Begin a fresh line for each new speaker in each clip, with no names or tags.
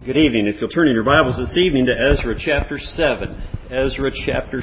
Good evening. If you'll turn in your Bibles this evening to Ezra chapter 7. Ezra chapter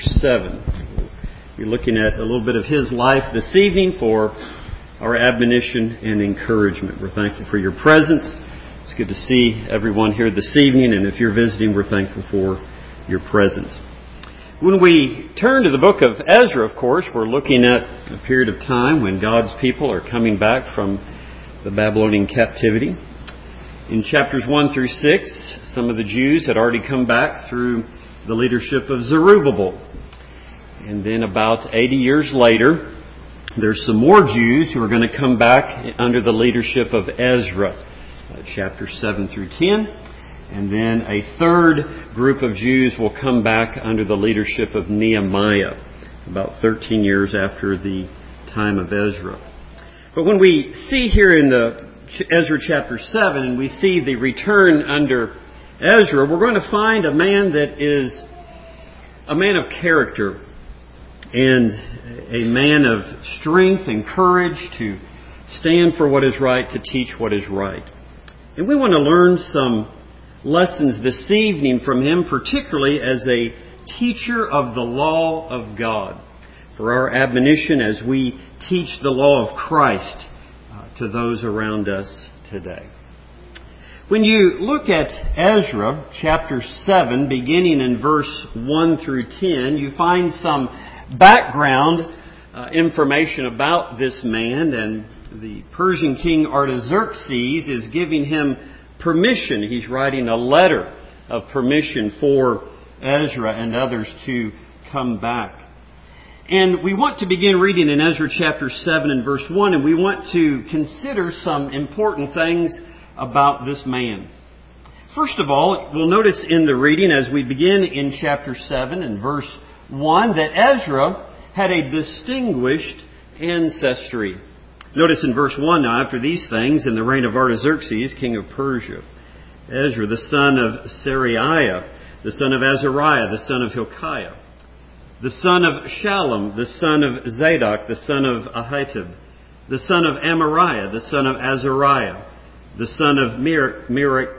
7. We're looking at a little bit of his life this evening for our admonition and encouragement. We're thankful for your presence. It's good to see everyone here this evening, and if you're visiting, we're thankful for your presence. When we turn to the book of Ezra, of course, we're looking at a period of time when God's people are coming back from the Babylonian captivity. In chapters 1 through 6, some of the Jews had already come back through the leadership of Zerubbabel. And then about 80 years later, there's some more Jews who are going to come back under the leadership of Ezra, chapters 7 through 10. And then a third group of Jews will come back under the leadership of Nehemiah, about 13 years after the time of Ezra. But when we see here in the Ezra chapter 7, and we see the return under Ezra, we're going to find a man that is a man of character and a man of strength and courage to stand for what is right, to teach what is right. And we want to learn some lessons this evening from him, particularly as a teacher of the law of God, for our admonition as we teach the law of Christ to those around us today. When you look at Ezra chapter 7, beginning in verse 1 through 10, you find some background information about this man, and the Persian king Artaxerxes is giving him permission. He's writing a letter of permission for Ezra and others to come back. And we want to begin reading in Ezra chapter 7 and verse 1, and we want to consider some important things about this man. First of all, we'll notice in the reading as we begin in chapter 7 and verse 1 that Ezra had a distinguished ancestry. Notice in verse 1, now after these things, in the reign of Artaxerxes, king of Persia, Ezra, the son of Seraiah, the son of Azariah, the son of Hilkiah, the son of Shallum, the son of Zadok, the son of Ahitub, the son of Amariah, the son of Azariah, the son of Meraioth,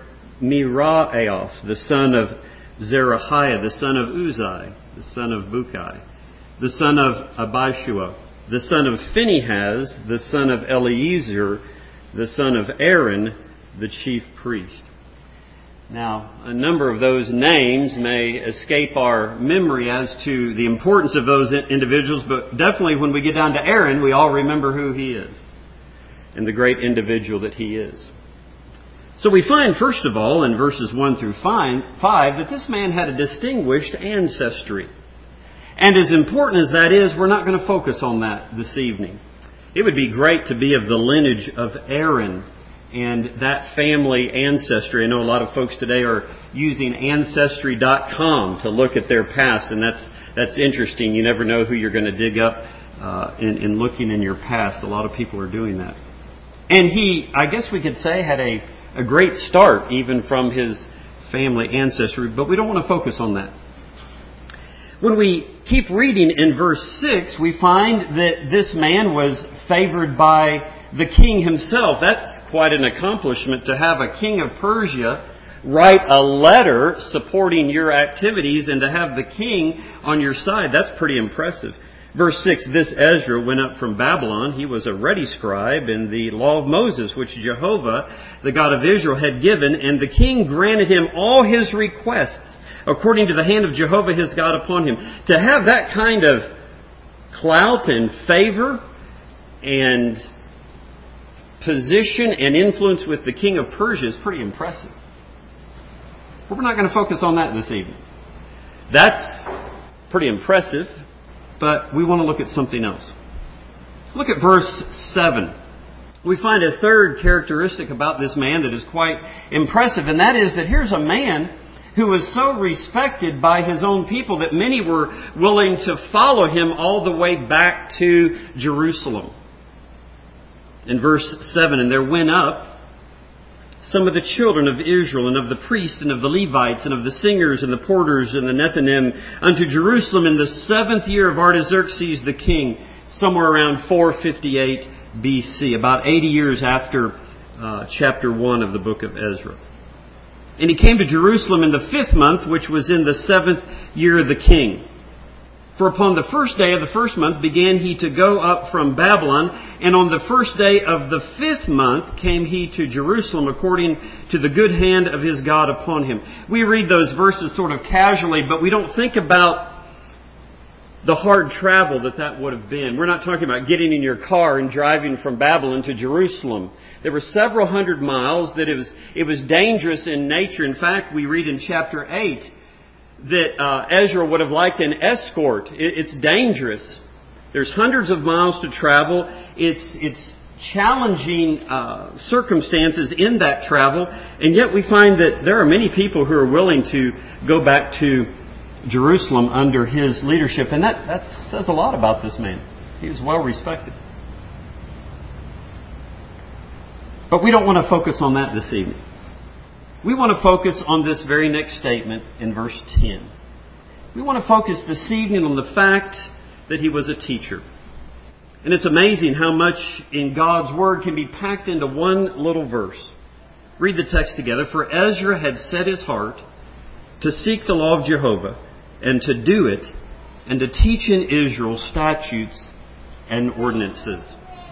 the son of Zerahiah, the son of Uzai, the son of Bukai, the son of Abishua, the son of Phinehas, the son of Eleazar, the son of Aaron, the chief priest. Now, a number of those names may escape our memory as to the importance of those individuals, but definitely when we get down to Aaron, we all remember who he is and the great individual that he is. So we find, first of all, in verses 1 through 5, that this man had a distinguished ancestry. And as important as that is, we're not going to focus on that this evening. It would be great to be of the lineage of Aaron and that family ancestry. I know a lot of folks today are using Ancestry.com to look at their past, and that's interesting. You never know who you're going to dig up in looking in your past. A lot of people are doing that. And he, I guess we could say, had a great start even from his family ancestry, but we don't want to focus on that. When we keep reading in verse 6, we find that this man was favored by the king himself. That's quite an accomplishment to have a king of Persia write a letter supporting your activities and to have the king on your side. That's pretty impressive. Verse 6, this Ezra went up from Babylon. He was a ready scribe in the law of Moses, which Jehovah, the God of Israel, had given, and the king granted him all his requests according to the hand of Jehovah his God upon him. To have that kind of clout and favor and position and influence with the king of Persia is pretty impressive. But we're not going to focus on that this evening. That's pretty impressive, but we want to look at something else. Look at verse 7. We find a third characteristic about this man that is quite impressive, and that is that here's a man who was so respected by his own people that many were willing to follow him all the way back to Jerusalem. In verse 7, and there went up some of the children of Israel, and of the priests, and of the Levites, and of the singers, and the porters, and the Nethinim, unto Jerusalem in the 7th year of Artaxerxes the king, somewhere around 458 BC, about 80 years after chapter 1 of the book of Ezra. And he came to Jerusalem in the 5th month, which was in the 7th year of the king. For upon the first day of the 1st month began he to go up from Babylon, and on the first day of the 5th month came he to Jerusalem according to the good hand of his God upon him. We read those verses sort of casually, but we don't think about the hard travel that would have been. We're not talking about getting in your car and driving from Babylon to Jerusalem. There were several hundred miles, that it was dangerous in nature. In fact, we read in chapter 8 that Ezra would have liked an escort. It's dangerous. There's hundreds of miles to travel. It's challenging circumstances in that travel, and yet we find that there are many people who are willing to go back to Jerusalem under his leadership, and that says a lot about this man. He was well respected. But we don't want to focus on that this evening. We want to focus on this very next statement in verse 10. We want to focus this evening on the fact that he was a teacher. And it's amazing how much in God's Word can be packed into one little verse. Read the text together. For Ezra had set his heart to seek the law of Jehovah and to do it and to teach in Israel statutes and ordinances.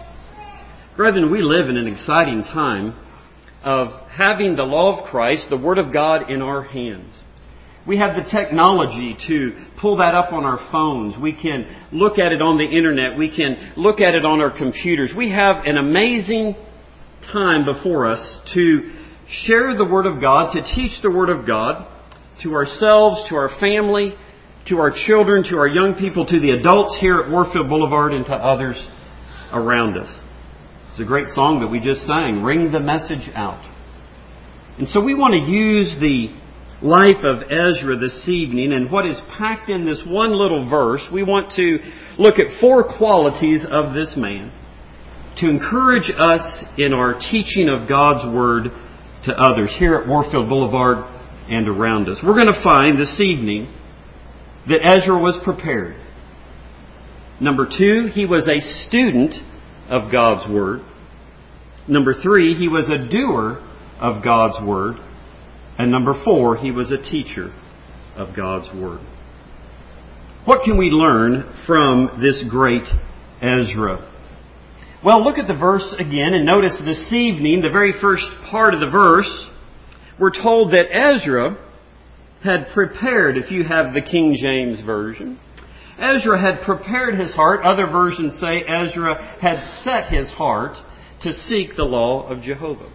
Brethren, we live in an exciting time of having the law of Christ, the Word of God, in our hands. We have the technology to pull that up on our phones. We can look at it on the internet. We can look at it on our computers. We have an amazing time before us to share the Word of God, to teach the Word of God to ourselves, to our family, to our children, to our young people, to the adults here at Warfield Boulevard, and to others around us. It's a great song that we just sang, Ring the Message Out. And so we want to use the life of Ezra this evening and what is packed in this one little verse. We want to look at 4 qualities of this man to encourage us in our teaching of God's Word to others here at Warfield Boulevard and around us. We're going to find this evening that Ezra was prepared. Number 2, he was a student of God's Word. Number 3, he was a doer of God's Word. And number 4, he was a teacher of God's Word. What can we learn from this great Ezra? Well, look at the verse again and notice this evening, the very first part of the verse, we're told that Ezra had prepared, if you have the King James Version, Ezra had prepared his heart. Other versions say Ezra had set his heart to seek the law of Jehovah.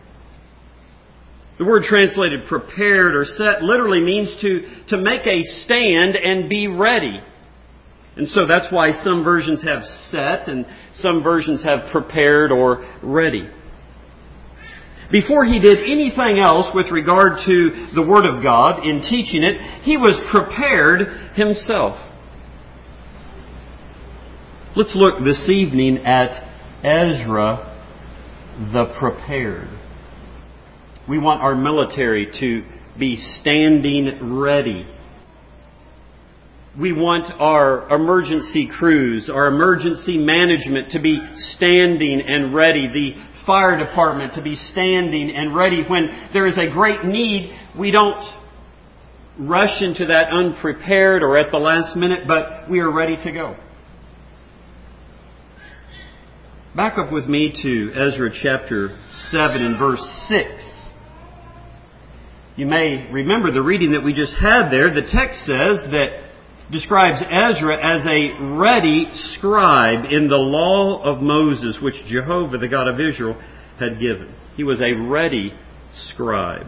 The word translated prepared or set literally means to make a stand and be ready. And so that's why some versions have set and some versions have prepared or ready. Before he did anything else with regard to the Word of God in teaching it, he was prepared himself. Let's look this evening at Ezra the prepared. We want our military to be standing ready. We want our emergency crews, our emergency management to be standing and ready. The fire department to be standing and ready. When there is a great need, we don't rush into that unprepared or at the last minute, but we are ready to go. Back up with me to Ezra chapter 7 and verse 6. You may remember the reading that we just had there. The text says that describes Ezra as a ready scribe in the law of Moses, which Jehovah, the God of Israel, had given. He was a ready scribe.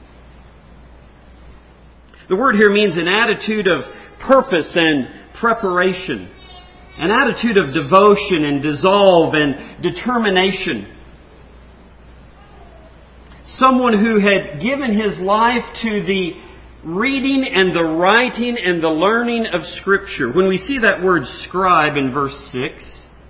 The word here means an attitude of purpose and preparation. An attitude of devotion and dissolve and determination. Someone who had given his life to the reading and the writing and the learning of Scripture. When we see that word scribe in verse 6,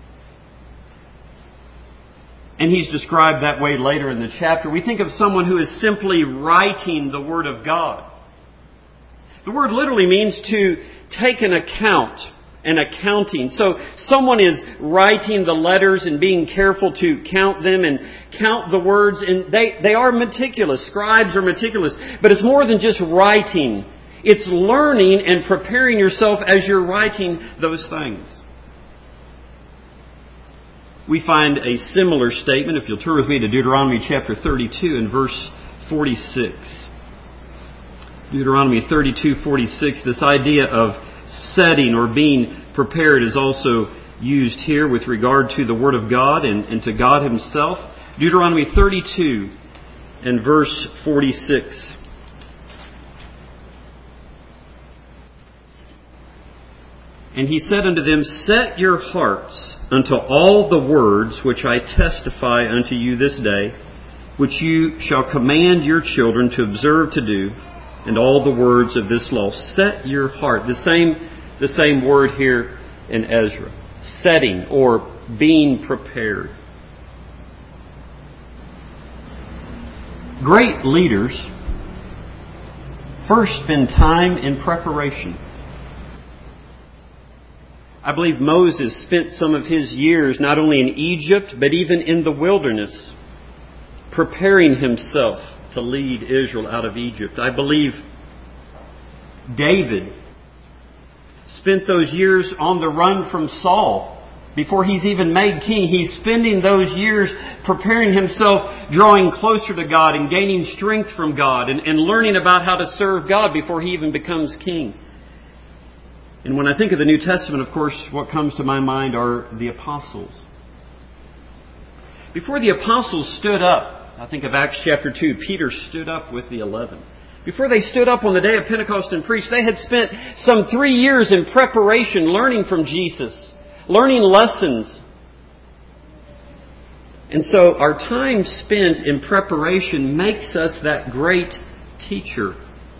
and he's described that way later in the chapter, we think of someone who is simply writing the Word of God. The word literally means to take an account and accounting. So someone is writing the letters and being careful to count them and count the words. And they are meticulous. Scribes are meticulous. But it's more than just writing. It's learning and preparing yourself as you're writing those things. We find a similar statement, if you'll turn with me to Deuteronomy chapter 32 and verse 46. Deuteronomy 32:46, this idea of setting or being prepared is also used here with regard to the Word of God and to God Himself. Deuteronomy 32 and verse 46. And he said unto them, Set your hearts unto all the words which I testify unto you this day, which you shall command your children to observe to do, and all the words of this law. Set your heart. The same word here in Ezra. Setting or being prepared. Great leaders first spend time in preparation. I believe Moses spent some of his years not only in Egypt, but even in the wilderness, preparing himself to lead Israel out of Egypt. I believe David spent those years on the run from Saul. Before he's even made king, he's spending those years preparing himself, drawing closer to God and gaining strength from God and learning about how to serve God before he even becomes king. And when I think of the New Testament, of course, what comes to my mind are the apostles. Before the apostles stood up, I think of Acts chapter 2, Peter stood up with the 11. Before they stood up on the day of Pentecost and preached, they had spent some 3 years in preparation, learning from Jesus, learning lessons. And so our time spent in preparation makes us that great teacher.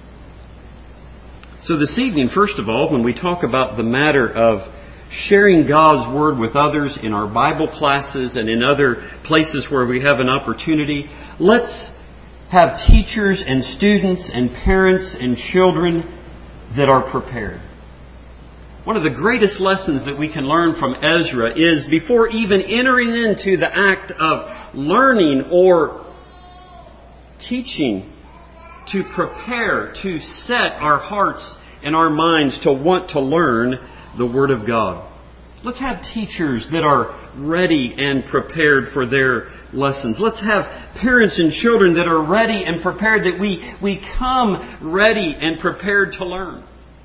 So this evening, first of all, when we talk about the matter of sharing God's Word with others in our Bible classes and in other places where we have an opportunity, let's have teachers and students and parents and children that are prepared. One of the greatest lessons that we can learn from Ezra is before even entering into the act of learning or teaching, to prepare, to set our hearts and our minds to want to learn the Word of God. Let's have teachers that are ready and prepared for their lessons. Let's have parents and children that are ready and prepared, that we come ready and prepared to learn.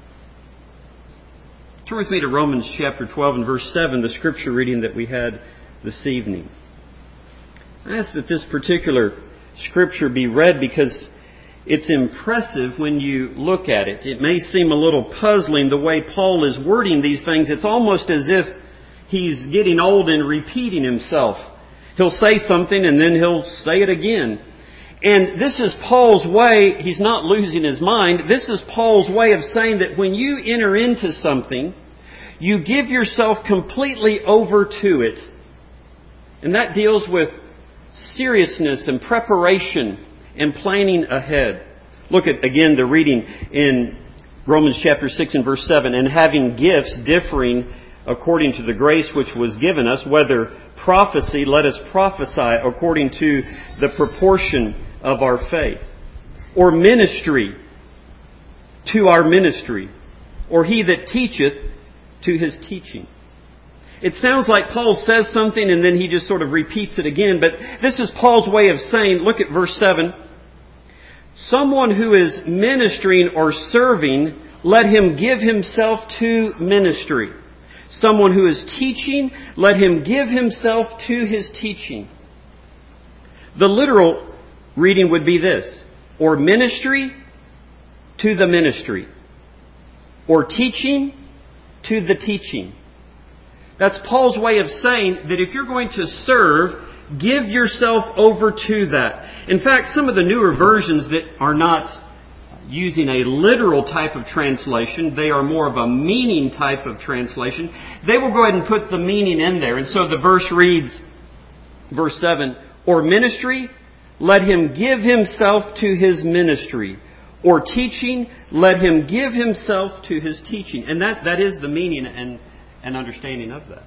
Turn with me to Romans chapter 12 and verse 7, the scripture reading that we had this evening. I ask that this particular scripture be read because it's impressive when you look at it. It may seem a little puzzling the way Paul is wording these things. It's almost as if he's getting old and repeating himself. He'll say something and then he'll say it again. And this is Paul's way. He's not losing his mind. This is Paul's way of saying that when you enter into something, you give yourself completely over to it. And that deals with seriousness and preparation and planning ahead. Look at, again, the reading in Romans chapter 6 and verse 7. And having gifts differing according to the grace which was given us, whether prophecy, let us prophesy according to the proportion of our faith. Or ministry, to our ministry. Or he that teacheth, to his teaching. It sounds like Paul says something and then he just sort of repeats it again. But this is Paul's way of saying, look at verse 7. Someone who is ministering or serving, let him give himself to ministry. Someone who is teaching, let him give himself to his teaching. The literal reading would be this. Or ministry to the ministry. Or teaching to the teaching. That's Paul's way of saying that if you're going to serve, give yourself over to that. In fact, some of the newer versions that are not using a literal type of translation, they are more of a meaning type of translation, they will go ahead and put the meaning in there. And so the verse reads, verse 7, or ministry, let him give himself to his ministry. or teaching, let him give himself to his teaching. And that is the meaning and understanding of that.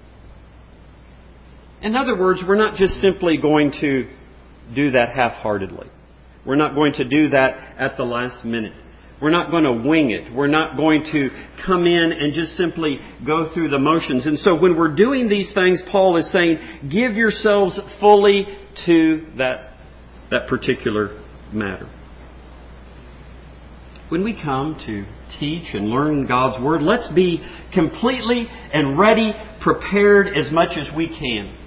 In other words, we're not just simply going to do that half-heartedly. We're not going to do that at the last minute. We're not going to wing it. We're not going to come in and just simply go through the motions. And so when we're doing these things, Paul is saying, give yourselves fully to that particular matter. When we come to teach and learn God's Word, let's be completely and ready, prepared as much as we can.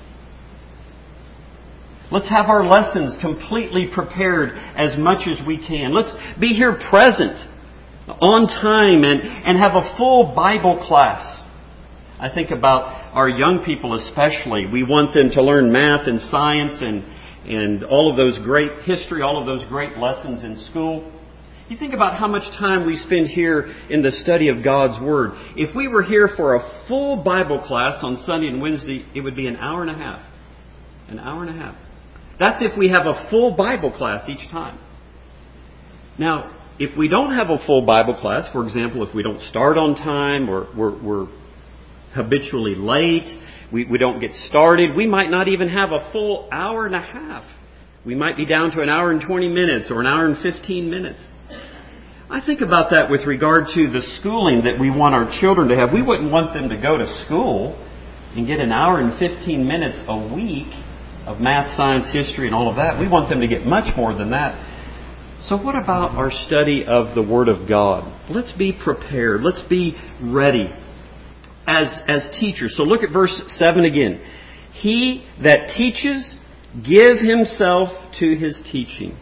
Let's have our lessons completely prepared as much as we can. Let's be here present, on time, and have a full Bible class. I think about our young people especially. We want them to learn math and science and all of those great history, all of those great lessons in school. You think about how much time we spend here in the study of God's Word. If we were here for a full Bible class on Sunday and Wednesday, it would be an hour and a half. An hour and a half. That's if we have a full Bible class each time. Now, if we don't have a full Bible class, for example, if we don't start on time or we're habitually late, we don't get started, we might not even have a full hour and a half. We might be down to an hour and 20 minutes or an hour and 15 minutes. I think about that with regard to the schooling that we want our children to have. We wouldn't want them to go to school and get an hour and 15 minutes a week of math, science, history, and all of that. We want them to get much more than that. So what about our study of the Word of God? Let's be prepared. Let's be ready as teachers. So look at verse 7 again. He that teaches, give himself to his teaching.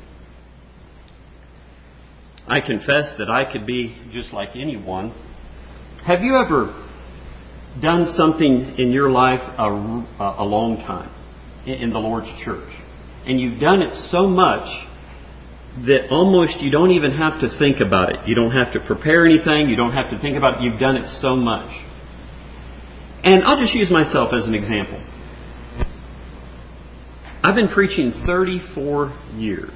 I confess that I could be just like anyone. Have you ever done something in your life a long time in the Lord's church? And you've done it so much that almost you don't even have to think about it. You don't have to prepare anything. You don't have to think about it. You've done it so much. And I'll just use myself as an example. I've been preaching 34 years.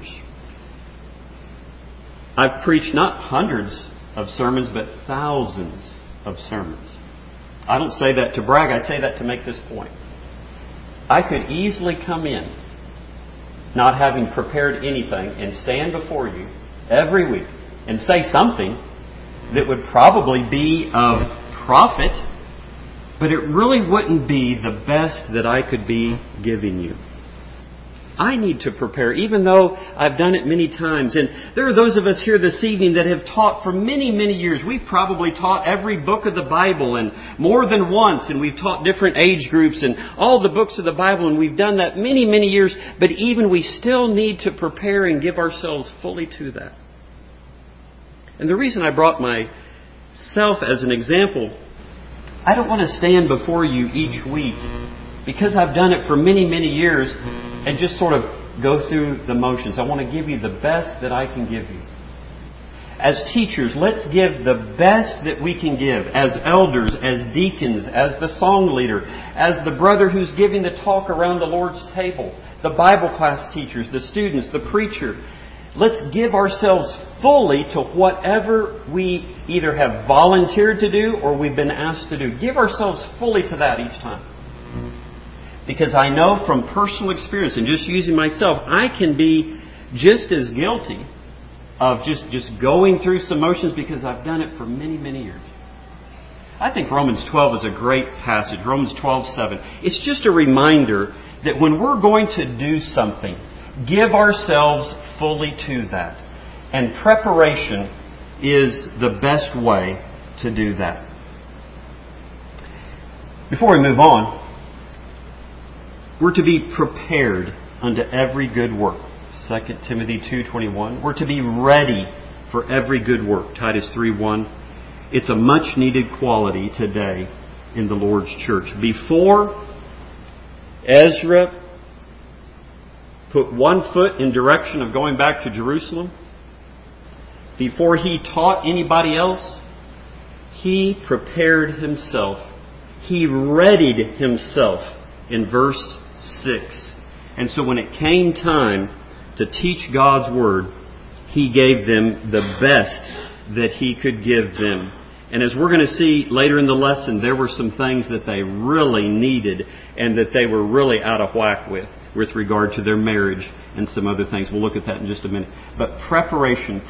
I've preached not hundreds of sermons, but thousands of sermons. I don't say that to brag. I say that to make this point. I could easily come in, not having prepared anything, and stand before you every week and say something that would probably be of profit, but it really wouldn't be the best that I could be giving you. I need to prepare, even though I've done it many times. And there are those of us here this evening that have taught for many, many years. We've probably taught every book of the Bible and more than once. And we've taught different age groups and all the books of the Bible. And we've done that many, many years. But even we still need to prepare and give ourselves fully to that. And the reason I brought myself as an example, I don't want to stand before you each week because I've done it for many, many years and just sort of go through the motions. I want to give you the best that I can give you. As teachers, let's give the best that we can give. As elders, as deacons, as the song leader, as the brother who's giving the talk around the Lord's table, the Bible class teachers, the students, the preacher. Let's give ourselves fully to whatever we either have volunteered to do or we've been asked to do. Give ourselves fully to that each time. Because I know from personal experience, and just using myself, I can be just as guilty of just going through some motions because I've done it for many, many years. I think Romans 12 is a great passage. Romans 12:7. It's just a reminder that when we're going to do something, give ourselves fully to that. And preparation is the best way to do that. Before we move on, we're to be prepared unto every good work. 2 Timothy 2:21. We're to be ready for every good work. Titus 3:1. It's a much needed quality today in the Lord's church. Before Ezra put one foot in direction of going back to Jerusalem, before he taught anybody else, he prepared himself. He readied himself in verse 6. And so when it came time to teach God's Word, He gave them the best that He could give them. And as we're going to see later in the lesson, there were some things that they really needed and that they were really out of whack with regard to their marriage and some other things. We'll look at that in just a minute. But preparation.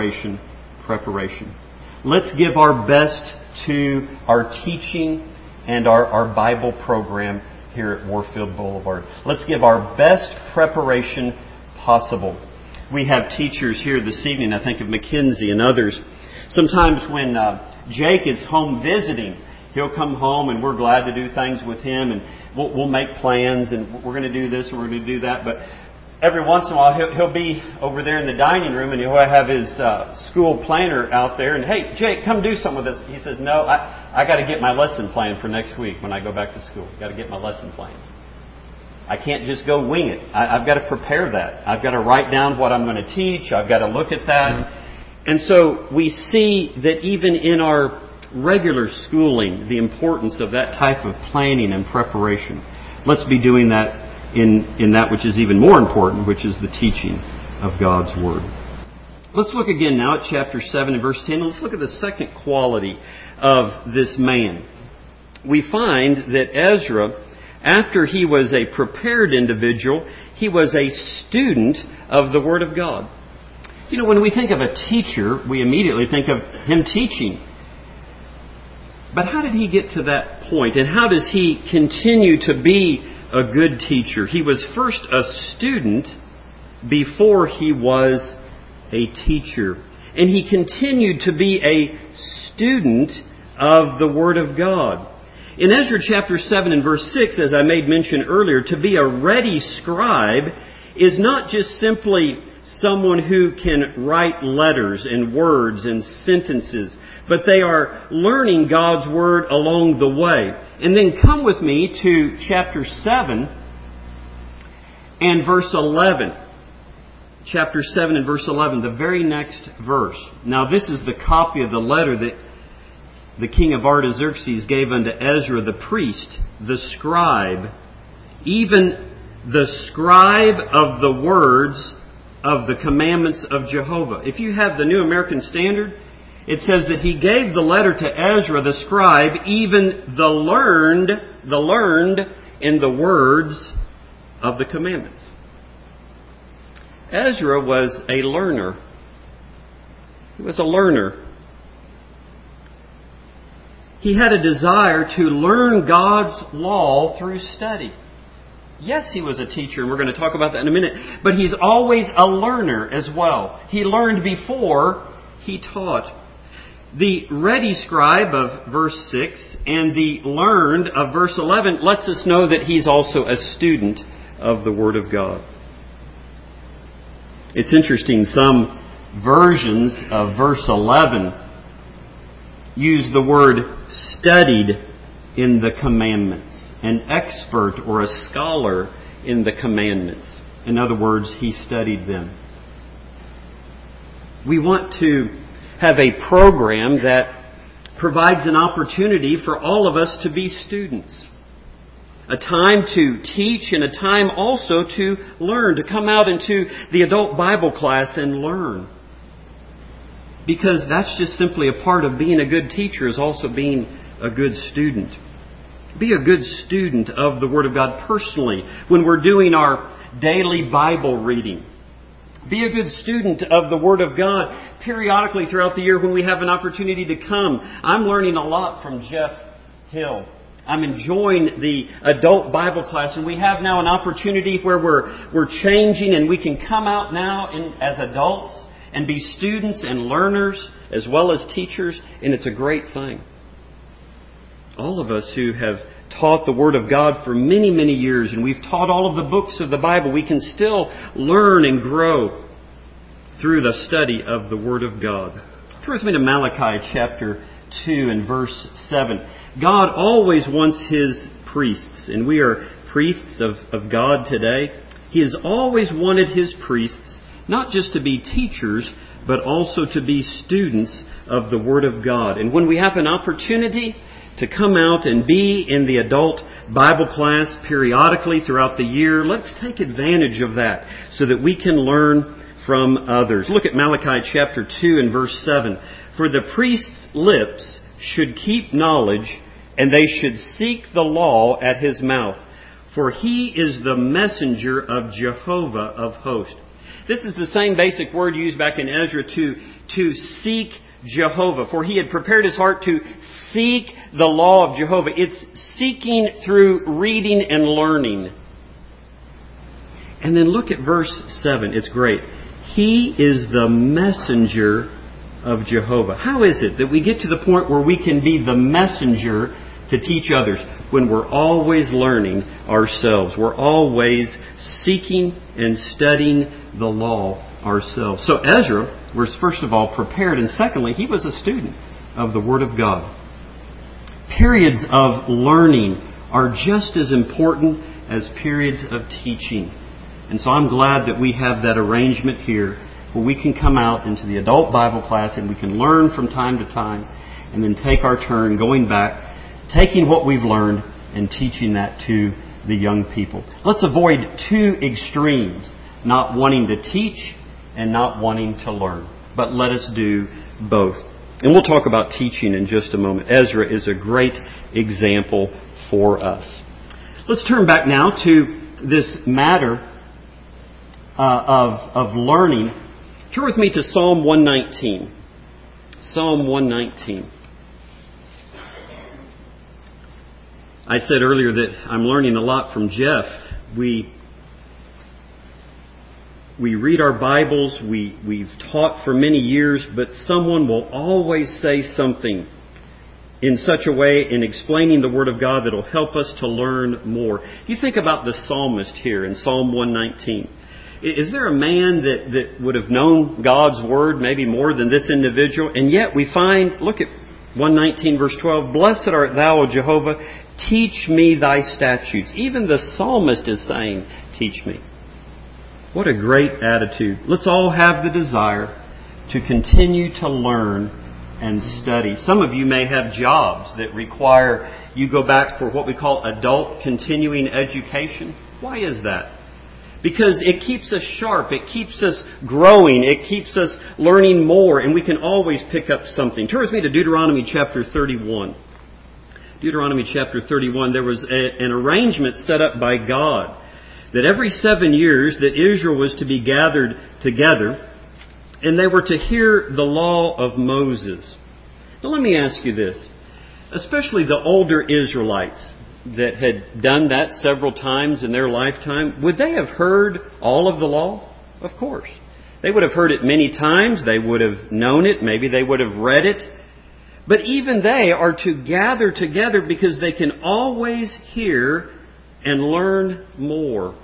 Let's give our best to our teaching and our Bible program here at Warfield Boulevard. Let's give our best preparation possible. We have teachers here this evening, I think of Mackenzie and others. Sometimes when Jake is home visiting, he'll come home and we're glad to do things with him, and we'll make plans, and we're going to do this and we're going to do that. But every once in a while he'll be over there in the dining room and he'll have his school planner out there, and hey, Jake, come do something with us. He says, no, I got to get my lesson plan for next week when I go back to school. Got to get my lesson plan. I can't just go wing it. I've got to prepare that. I've got to write down what I'm going to teach. I've got to look at that. And so we see that even in our regular schooling, the importance of that type of planning and preparation. Let's be doing that in that which is even more important, which is the teaching of God's Word. Let's look again now at chapter 7 and verse 10. Let's look at the second quality of this man. We find that Ezra, after he was a prepared individual, he was a student of the Word of God. You know, when we think of a teacher, we immediately think of him teaching. But how did he get to that point? And how does he continue to be a good teacher? He was first a student before he was a teacher. And he continued to be a student of the Word of God. In Ezra chapter 7 and verse 6, as I made mention earlier, to be a ready scribe is not just simply someone who can write letters and words and sentences, but they are learning God's Word along the way. And then come with me to chapter 7 and verse 11. Chapter 7 and verse 11, the very next verse. Now this is the copy of the letter that the king of Artaxerxes gave unto Ezra the priest, the scribe, even the scribe of the words of the commandments of Jehovah. If you have the New American Standard, it says that he gave the letter to Ezra the scribe, even the learned in the words of the commandments. Ezra was a learner. He was a learner. He had a desire to learn God's law through study. Yes, he was a teacher, and we're going to talk about that in a minute, but he's always a learner as well. He learned before he taught. The ready scribe of verse 6 and the learned of verse 11 lets us know that he's also a student of the Word of God. It's interesting, some versions of verse 11 use the word studied in the commandments. An expert or a scholar in the commandments. In other words, he studied them. We want to have a program that provides an opportunity for all of us to be students. A time to teach and a time also to learn, to come out into the adult Bible class and learn. Because that's just simply a part of being a good teacher, is also being a good student. Be a good student of the Word of God personally when we're doing our daily Bible reading. Be a good student of the Word of God periodically throughout the year when we have an opportunity to come. I'm learning a lot from Jeff Hill. I'm enjoying the adult Bible class, and we have now an opportunity where we're changing, and we can come out now as adults and be students and learners as well as teachers, and it's a great thing. All of us who have taught the Word of God for many, many years, and we've taught all of the books of the Bible, we can still learn and grow through the study of the Word of God. Turn with me to Malachi chapter 2 and verse 7. God always wants His priests, and we are priests of God today. He has always wanted His priests not just to be teachers, but also to be students of the Word of God. And when we have an opportunity to come out and be in the adult Bible class periodically throughout the year, let's take advantage of that so that we can learn from others. Look at Malachi chapter 2 and verse 7. For the priest's lips should keep knowledge, and they should seek the law at his mouth. For he is the messenger of Jehovah of hosts. This is the same basic word used back in Ezra to seek Jehovah. For he had prepared his heart to seek the law of Jehovah. It's seeking through reading and learning. And then look at verse 7. It's great. He is the messenger of Jehovah. How is it that we get to the point where we can be the messenger to teach others? When we're always learning ourselves. We're always seeking and studying the law ourselves. So Ezra was first of all prepared, and secondly, he was a student of the Word of God. Periods of learning are just as important as periods of teaching. And so I'm glad that we have that arrangement here where we can come out into the adult Bible class and we can learn from time to time and then take our turn going back, taking what we've learned and teaching that to the young people. Let's avoid two extremes, not wanting to teach and not wanting to learn. But let us do both. And we'll talk about teaching in just a moment. Ezra is a great example for us. Let's turn back now to this matter of learning. Turn with me to Psalm 119. Psalm 119. I said earlier that I'm learning a lot from Jeff. We read our Bibles, we've taught for many years, but someone will always say something in such a way in explaining the Word of God that will help us to learn more. You think about the psalmist here in Psalm 119. Is there a man that would have known God's Word maybe more than this individual? And yet we find, look at 119 verse 12, Blessed art thou, O Jehovah, teach me thy statutes. Even the psalmist is saying, teach me. What a great attitude. Let's all have the desire to continue to learn and study. Some of you may have jobs that require you go back for what we call adult continuing education. Why is that? Because it keeps us sharp, it keeps us growing, it keeps us learning more, and we can always pick up something. Turn with me to Deuteronomy chapter 31. Deuteronomy chapter 31, there was an arrangement set up by God that every 7 years that Israel was to be gathered together, and they were to hear the law of Moses. Now let me ask you this, especially the older Israelites that had done that several times in their lifetime, would they have heard all of the law? Of course. They would have heard it many times. They would have known it. Maybe they would have read it. But even they are to gather together because they can always hear and learn more.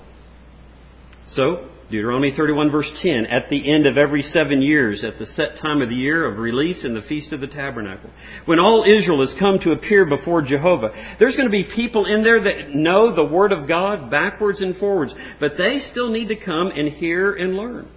So, Deuteronomy 31 verse 10, at the end of every 7 years, at the set time of the year of release in the Feast of the Tabernacle, when all Israel has come to appear before Jehovah, there's going to be people in there that know the Word of God backwards and forwards, but they still need to come and hear and learn.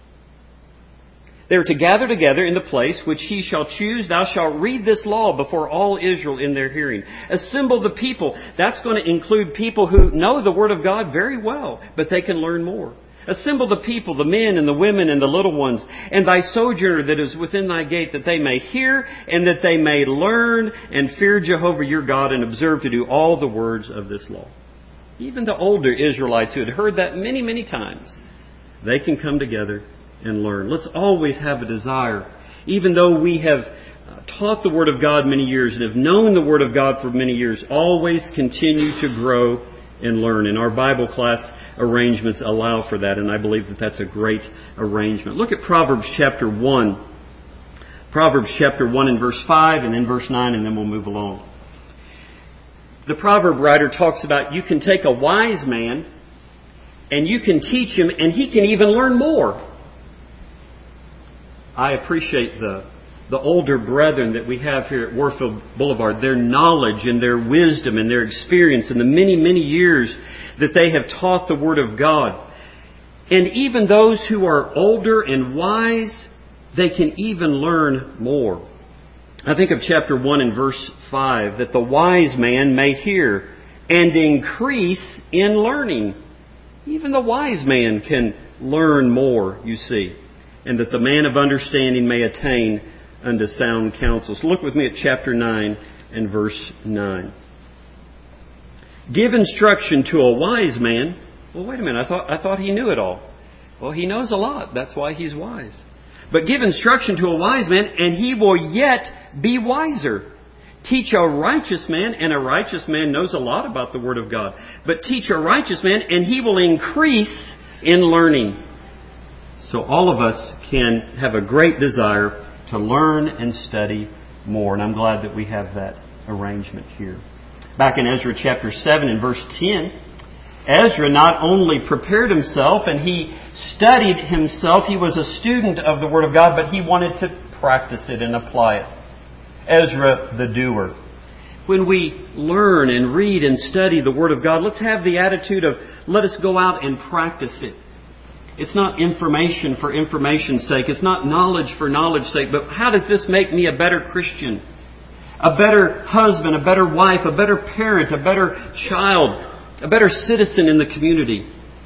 They are to gather together in the place which he shall choose. Thou shalt read this law before all Israel in their hearing. Assemble the people. That's going to include people who know the Word of God very well, but they can learn more. Assemble the people, the men and the women and the little ones, and thy sojourner that is within thy gate, that they may hear and that they may learn and fear Jehovah your God and observe to do all the words of this law. Even the older Israelites who had heard that many, many times, they can come together and learn. Let's always have a desire, even though we have taught the Word of God many years and have known the Word of God for many years, always continue to grow and learn. And our Bible class arrangements allow for that, and I believe that that's a great arrangement. Look at Proverbs chapter 1. Proverbs chapter 1 and verse 5 and then verse 9, and then we'll move along. The proverb writer talks about you can take a wise man and you can teach him and he can even learn more. I appreciate the older brethren that we have here at Warfield Boulevard, their knowledge and their wisdom and their experience and the many, many years that they have taught the Word of God. And even those who are older and wise, they can even learn more. I think of chapter 1 and verse 5, that the wise man may hear and increase in learning. Even the wise man can learn more, you see, and that the man of understanding may attain unto sound counsel. So look with me at chapter 9 and verse 9. Give instruction to a wise man. Well, wait a minute, I thought he knew it all. Well, he knows a lot. That's why he's wise. But give instruction to a wise man, and he will yet be wiser. Teach a righteous man, and a righteous man knows a lot about the Word of God. But teach a righteous man, and he will increase in learning. So all of us can have a great desire to learn and study more. And I'm glad that we have that arrangement here. Back in Ezra chapter 7 and verse 10, Ezra not only prepared himself and he studied himself, he was a student of the Word of God, but he wanted to practice it and apply it. Ezra the doer. When we learn and read and study the Word of God, let's have the attitude of, let us go out and practice it. It's not information for information's sake. It's not knowledge for knowledge's sake. But how does this make me a better Christian? A better husband, a better wife, a better parent, a better child, a better citizen in the community?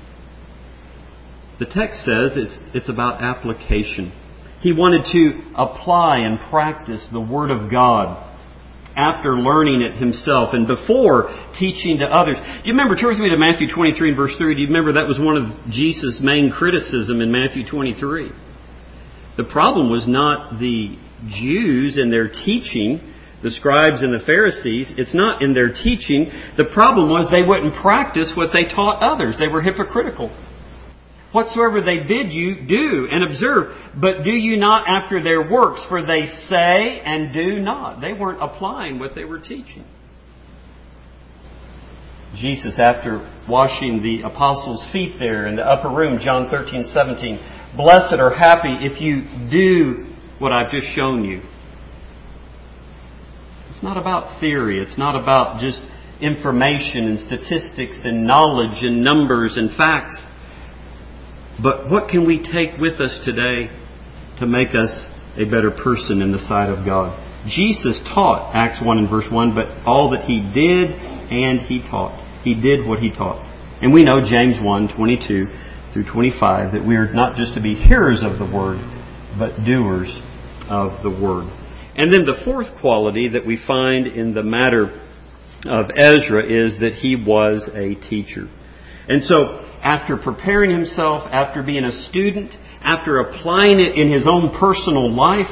The text says it's about application. He wanted to apply and practice the Word of God after learning it himself and before teaching to others. Do you remember, turn with me to Matthew 23 and verse 3. Do you remember that was one of Jesus' main criticism in Matthew 23? The problem was not the Jews and their teaching, the scribes and the Pharisees. It's not in their teaching. The problem was they wouldn't practice what they taught others. They were hypocritical. Whatsoever they bid you, do and observe. But do you not after their works, for they say and do not. They weren't applying what they were teaching. Jesus, after washing the apostles' feet there in the upper room, John 13:17, blessed or happy if you do what I've just shown you. It's not about theory. It's not about just information and statistics and knowledge and numbers and facts. But what can we take with us today to make us a better person in the sight of God? Jesus taught, Acts 1 and verse 1, but all that He did and He taught. He did what He taught. And we know James 1, 22 through 25, that we are not just to be hearers of the Word, but doers of the Word. And then the fourth quality that we find in the matter of Ezra is that he was a teacher. And so, after preparing himself, after being a student, after applying it in his own personal life,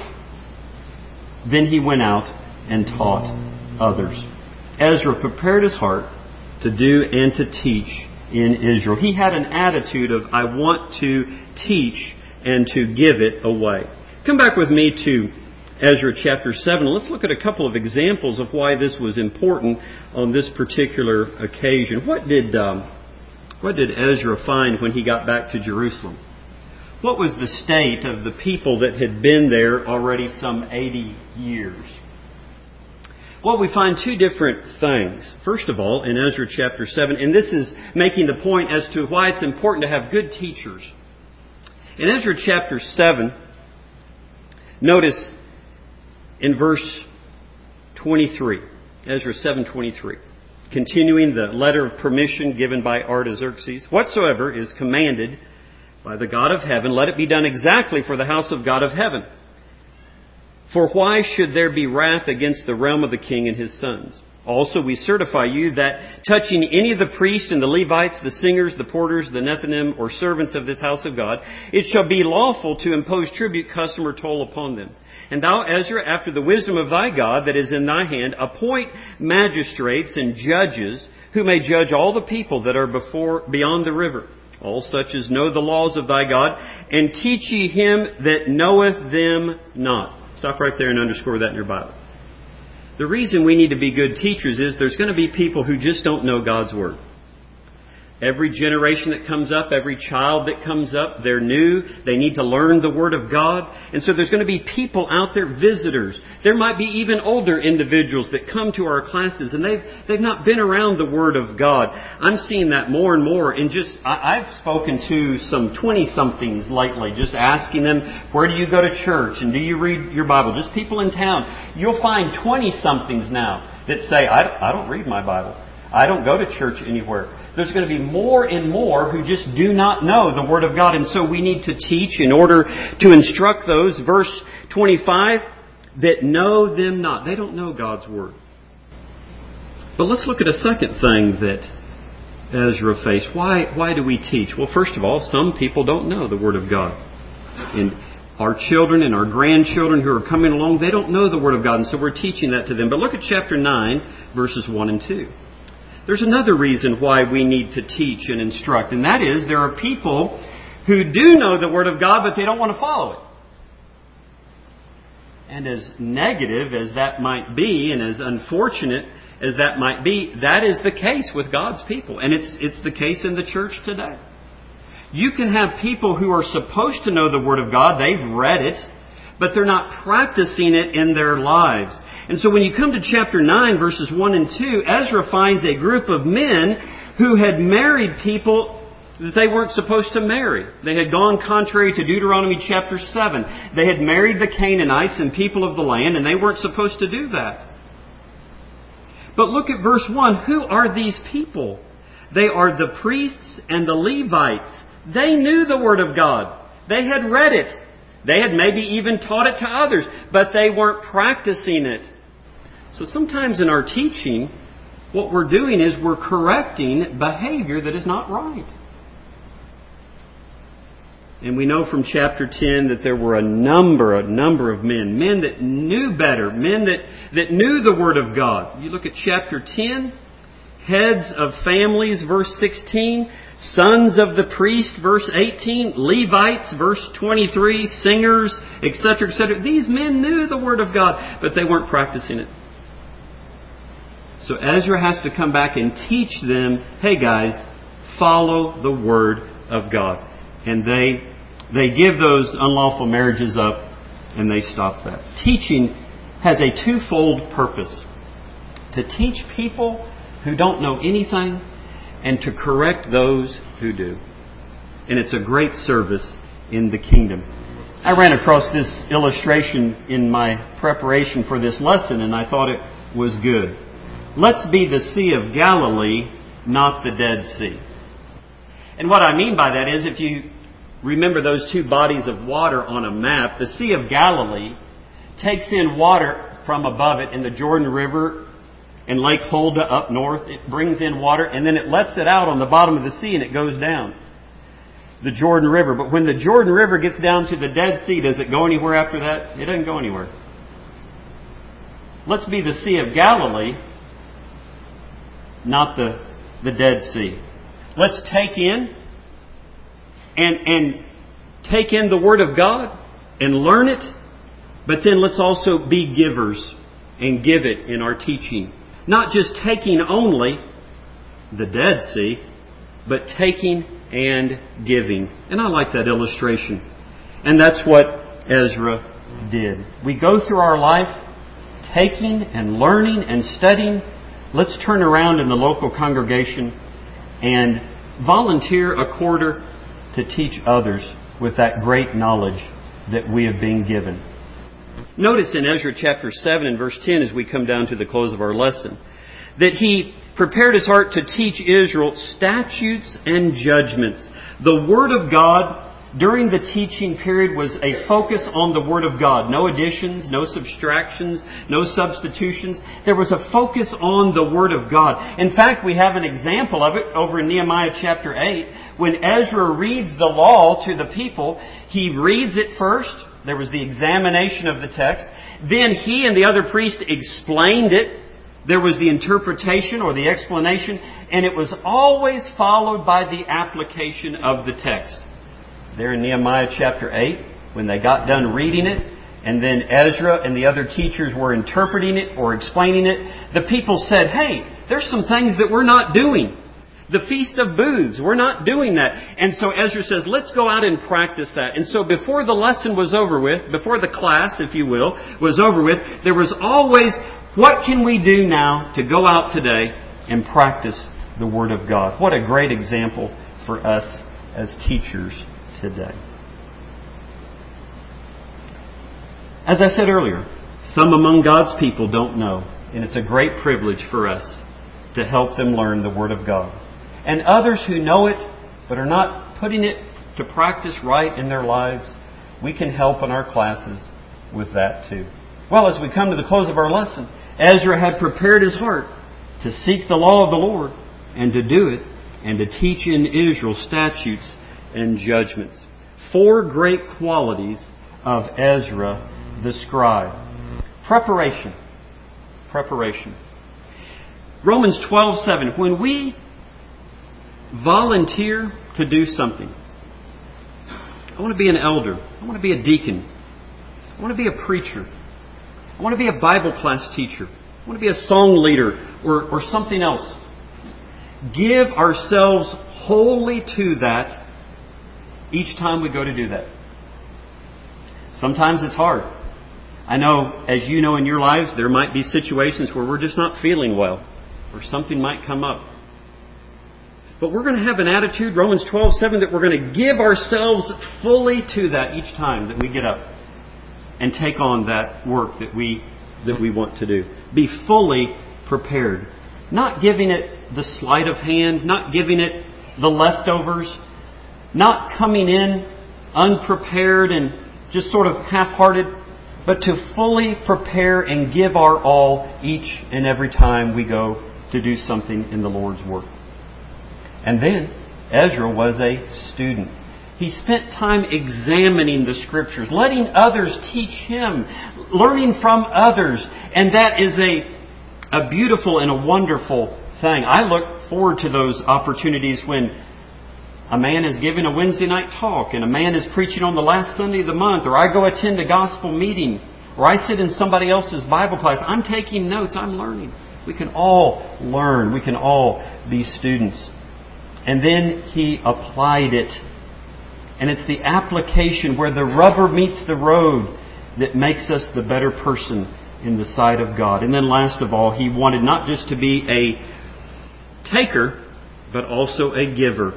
then he went out and taught others. Ezra prepared his heart to do and to teach in Israel. He had an attitude of, I want to teach and to give it away. Come back with me to Ezra chapter 7. Let's look at a couple of examples of why this was important on this particular occasion. What did Ezra find when he got back to Jerusalem? What was the state of the people that had been there already some 80 years? Well, we find two different things. First of all, in Ezra chapter 7, and this is making the point as to why it's important to have good teachers. In Ezra chapter 7, notice in verse 23, Ezra 7:23. Continuing the letter of permission given by Artaxerxes, whatsoever is commanded by the God of heaven, let it be done exactly for the house of God of heaven. For why should there be wrath against the realm of the king and his sons? Also we certify you that touching any of the priests and the Levites, the singers, the porters, the Nethinim, or servants of this house of God, it shall be lawful to impose tribute, custom, or toll upon them. And thou, Ezra, after the wisdom of thy God that is in thy hand, appoint magistrates and judges who may judge all the people that are beyond the river, all such as know the laws of thy God, and teach ye him that knoweth them not. Stop right there and underscore that in your Bible. The reason we need to be good teachers is there's going to be people who just don't know God's Word. Every generation that comes up, every child that comes up, they're new. They need to learn the Word of God. And so there's going to be people out there, visitors. There might be even older individuals that come to our classes and they've not been around the Word of God. I'm seeing that more and more. And I've spoken to some 20-somethings lately, just asking them, where do you go to church? And do you read your Bible? Just people in town. You'll find 20-somethings now that say, I don't read my Bible. I don't go to church anywhere. There's going to be more and more who just do not know the Word of God. And so we need to teach in order to instruct those. Verse 25, that know them not. They don't know God's Word. But let's look at a second thing that Ezra faced. Why do we teach? Well, first of all, some people don't know the Word of God. And our children and our grandchildren who are coming along, they don't know the Word of God. And so we're teaching that to them. But look at chapter 9, verses 1 and 2. There's another reason why we need to teach and instruct. And that is, there are people who do know the Word of God, but they don't want to follow it. And as negative as that might be, and as unfortunate as that might be, that is the case with God's people. And it's the case in the church today. You can have people who are supposed to know the Word of God, they've read it, but they're not practicing it in their lives. And so when you come to chapter 9, verses 1 and 2, Ezra finds a group of men who had married people that they weren't supposed to marry. They had gone contrary to Deuteronomy chapter 7. They had married the Canaanites and people of the land, and they weren't supposed to do that. But look at verse 1. Who are these people? They are the priests and the Levites. They knew the Word of God. They had read it. They had maybe even taught it to others, but they weren't practicing it. So sometimes in our teaching, what we're doing is we're correcting behavior that is not right. And we know from chapter 10 that there were a number of men that knew better, men that knew the Word of God. You look at chapter 10, heads of families, verse 16, sons of the priest, verse 18, Levites, verse 23, singers, etc., etc. These men knew the Word of God, but they weren't practicing it. So Ezra has to come back and teach them, hey guys, follow the Word of God. And they give those unlawful marriages up and they stop that. Teaching has a twofold purpose. To teach people who don't know anything and to correct those who do. And it's a great service in the kingdom. I ran across this illustration in my preparation for this lesson and I thought it was good. Let's be the Sea of Galilee, not the Dead Sea. And what I mean by that is if you remember those two bodies of water on a map, the Sea of Galilee takes in water from above it in the Jordan River and Lake Huldah up north. It brings in water and then it lets it out on the bottom of the sea and it goes down the Jordan River. But when the Jordan River gets down to the Dead Sea, does it go anywhere after that? It doesn't go anywhere. Let's be the Sea of Galilee, not the Dead Sea. Let's take in and take in the Word of God and learn it, but then let's also be givers and give it in our teaching. Not just taking only the Dead Sea, but taking and giving. And I like that illustration. And that's what Ezra did. We go through our life taking and learning and studying. Let's turn around in the local congregation and volunteer a quarter to teach others with that great knowledge that we have been given. Notice in Ezra chapter 7 and verse 10 as we come down to the close of our lesson, that he prepared his heart to teach Israel statutes and judgments. The Word of God during the teaching period was a focus on the Word of God. No additions, no subtractions, no substitutions. There was a focus on the Word of God. In fact, we have an example of it over in Nehemiah chapter 8. When Ezra reads the law to the people, he reads it first. There was the examination of the text. Then he and the other priests explained it. There was the interpretation or the explanation. And it was always followed by the application of the text. There in Nehemiah chapter 8, when they got done reading it, and then Ezra and the other teachers were interpreting it or explaining it, the people said, hey, there's some things that we're not doing. The Feast of Booths, we're not doing that. And so Ezra says, let's go out and practice that. And so before the lesson was over with, before the class, if you will, was over with, there was always, what can we do now to go out today and practice the Word of God? What a great example for us as teachers today. As I said earlier, some among God's people don't know. And it's a great privilege for us to help them learn the Word of God. and others who know it but are not putting it to practice right in their lives, we can help in our classes with that too. Well, as we come to the close of our lesson, Ezra had prepared his heart to seek the law of the Lord and to do it and to teach in Israel statutes and judgments. 4 great qualities of Ezra the scribe. Preparation. Romans 12:7. When we volunteer to do something, I want to be an elder. I want to be a deacon. I want to be a preacher. I want to be a Bible class teacher. I want to be a song leader or something else. Give ourselves wholly to that each time we go to do that. Sometimes it's hard. I know, as you know in your lives, there might be situations where we're just not feeling well, or something might come up. But we're going to have an attitude, Romans 12:7, that we're going to give ourselves fully to that each time that we get up and take on that work that we want to do. Be fully prepared. Not giving it the sleight of hand, not giving it the leftovers, not coming in unprepared and just sort of half-hearted, but to fully prepare and give our all each and every time we go to do something in the Lord's work. And then Ezra was a student. He spent time examining the Scriptures, letting others teach him, learning from others. And that is a beautiful and a wonderful thing. I look forward to those opportunities when a man is giving a Wednesday night talk and a man is preaching on the last Sunday of the month, or I go attend a gospel meeting, or I sit in somebody else's Bible class. I'm taking notes. I'm learning. We can all learn. We can all be students. And then he applied it. And it's the application where the rubber meets the road that makes us the better person in the sight of God. And then last of all, he wanted not just to be a taker, but also a giver.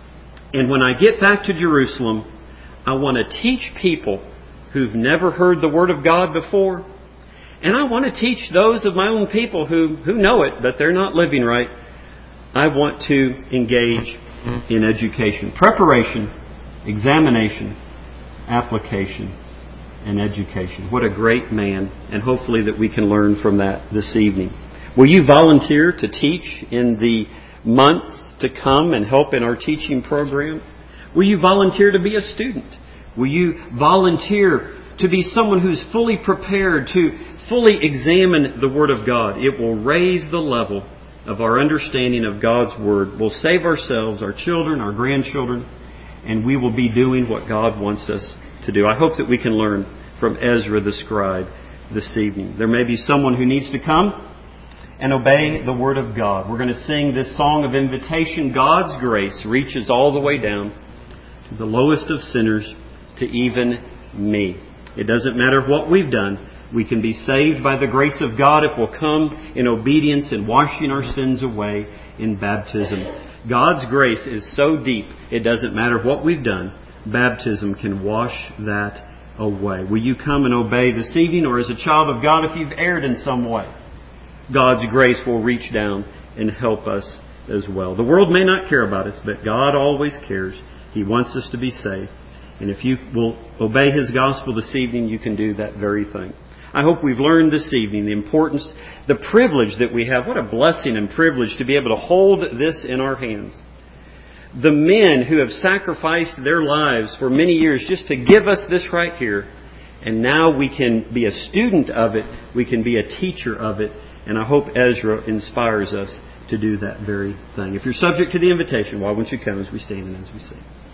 And when I get back to Jerusalem, I want to teach people who've never heard the Word of God before. And I want to teach those of my own people who know it, but they're not living right. I want to engage in education. Preparation, examination, application, and education. What a great man. And hopefully that we can learn from that this evening. Will you volunteer to teach in the months to come and help in our teaching program? Will you volunteer to be a student? Will you volunteer to be someone who's fully prepared to fully examine the Word of God? It will raise the level of our understanding of God's Word. We'll save ourselves, our children, our grandchildren, and we will be doing what God wants us to do. I hope that we can learn from Ezra the scribe this evening. There may be someone who needs to come and obey the Word of God. We're going to sing this song of invitation. God's grace reaches all the way down to the lowest of sinners, to even me. It doesn't matter what we've done. We can be saved by the grace of God if we'll come in obedience and washing our sins away in baptism. God's grace is so deep, it doesn't matter what we've done. Baptism can wash that away. Will you come and obey this evening? Or as a child of God, if you've erred in some way, God's grace will reach down and help us as well. The world may not care about us, but God always cares. He wants us to be saved. And if you will obey His gospel this evening, you can do that very thing. I hope we've learned this evening the importance, the privilege that we have. What a blessing and privilege to be able to hold this in our hands. The men who have sacrificed their lives for many years just to give us this right here. And now we can be a student of it. We can be a teacher of it. And I hope Ezra inspires us to do that very thing. If you're subject to the invitation, why won't you come as we stand and as we sing?